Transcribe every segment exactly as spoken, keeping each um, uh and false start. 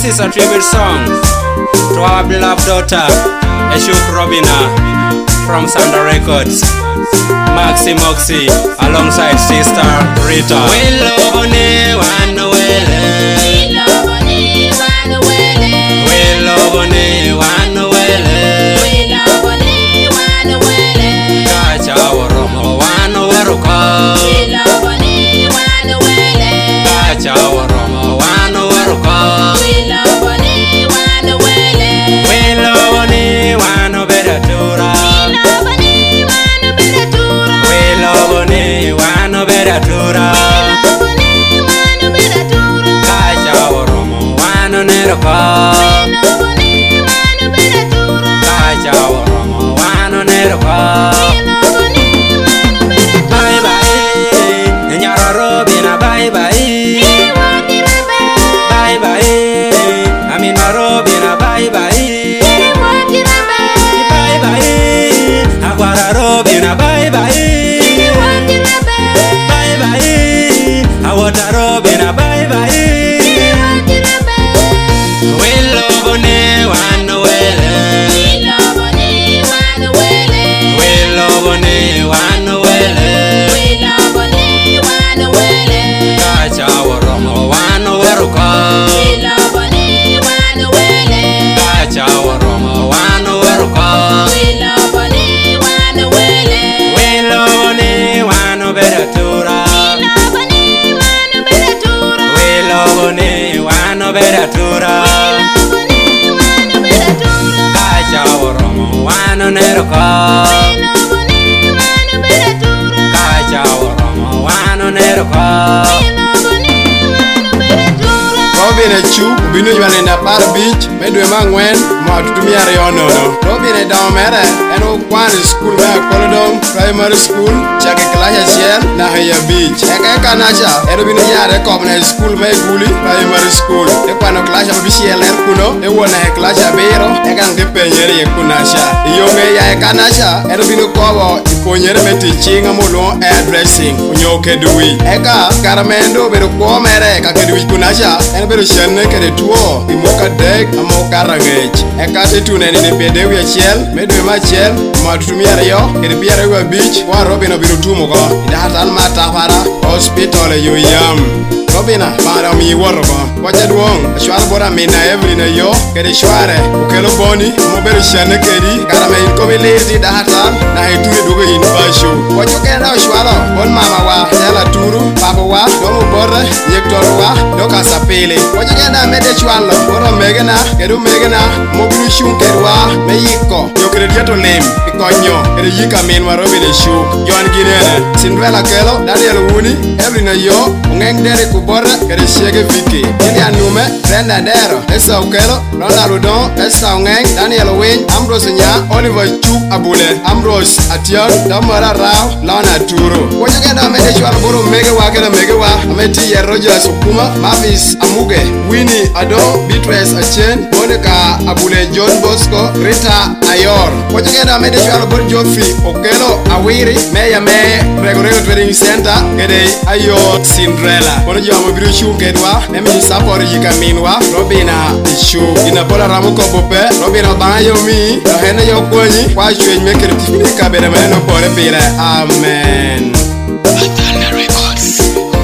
is a tribute song to our beloved daughter, Eshuk Robina, from Sanda Records. Maxi Moxie, alongside sister Rita. We love ne wana wele. We love ne wana wele. We love ne wana wele. We love ne wana wele. Kacha woromo wana waruka. We love ne wana wele. Kacha woromo wana waruka. We love ne wana wele. We love ne wana beratura. Beratura, Kacha woromo wano neroka. Kacha woromo wano neroka. Bye bye, Nyara Robina. Bye bye, bye bye, Amina Robina. Bye bye, bye bye, Aguara Robina. Bye bye. Water Robina, bye bye. We love ne wana wele. We love ne wana wele. We love ne wana wele. We love ne wana wele. Kacha woromo wana waruka. We love ne wana wele. Kacha woromo wana waruka. We love ne wana wele. We love ne wana beratura. Beratura, Kacha woromo wano neroka. Kacha woromo wano neroka. Robin Eshuk bino ywane na par beach medwe mangwen mo tutumia riono no. Robin da mere eno kwan school ma Kolodom primary school chake class achiel na Haya Beach. Eka kanacha eno bino yare kobne school ma Guli primary school. E kwano class abichiel er kuno e wona e class abiro eka nge penyere e kunasha. Yonge ya e kanacha eno bino kobo ikonyere meti chinga molo addressing unyoke duwi. Eka karamendo bero komere ka kedwi kunasha eno bero shane kede tuo imoka dek amoka rangech. Eka tetune ni pede wi achiel medwe ma achiel ma tutumia riyo kede biare wa beach wa Robin biro tumo go idatan mata para hospital yo yam. Robina para mi woroba wacha duong shwar bora mina every na yo kede shware ukelo boni mo bero shane kedi karame ko belezi datan na hituri dugo in basho wacho kenda shwaro bon mama wa yala turu papa wa do bora yektor wa do kasapele wacho kenda mede shwalo bora megena kedu megena mo buru shun kedwa meyiko yo kede dieto lem ikonyo kede yika min wa Robin Eshuk John Ginene Cinderella kelo Daniel Wuni every na yo ungeng dere kubora kede shege viki ili anume Brenda Dero Esa ukelo Ronald Udon Esa ungeng Daniel Wing Ambrose Nya Oliver Chuk Abule Ambrose Ationg Damara Rao Lona Turo wacho kenda mede shwalo boro mege wa kede mege wa ameti ya Roger Sukuma Mavis Amuge Winnie Ado Beatrice Achen Monica Abule John Bosco Rita Ayor wacho kenda mede shwalo boro Joffrey Okelo Awiri Meya me Regorego Trading Center kede ayo Cinderella kono jamo biro shukedwa emi support yika minwa Robin Eshuk ina bola ramo kobope Robin bayo mi no hene yo kwani kwa chwe mekere tifini kabere meno pore pire amen. Atana Records.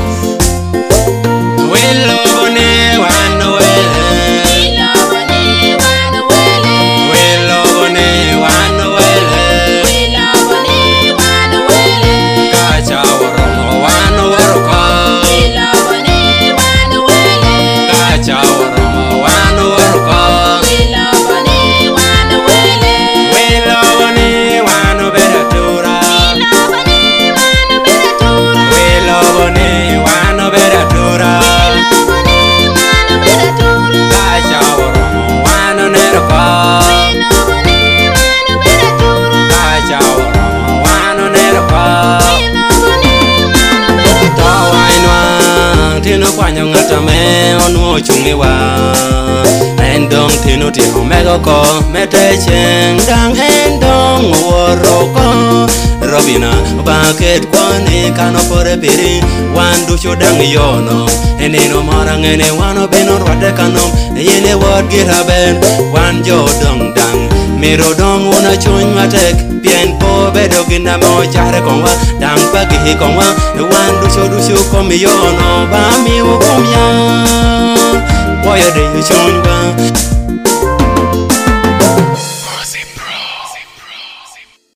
We love ne wana wele. We love ne wana wele. We love ne wana wele. We love ne wana wele. Kacha woromo wana waruka. We love ne wana wele. Kacha woromo wana waruka. We love ne wana wele. We love ne wana beratura. We love ne wana beratura. Kacha woromo wana neroka. Kacha woromo wana neroka. Tawa inwa tino kwanyo ngata me onu chungiwa. Endong tino tino megoko mete cheng endong woroko. Robina bucket kwani kano pore piri wandu chodang yono eneno marangene wano beno rwade kano yene e word gira ben wan jo dong dang mero dong una chuny matek pien po bedo gina mo chare konwa dang pagi konwa wan ducho ducho komiyono ba mi wo komya boya de chuny ba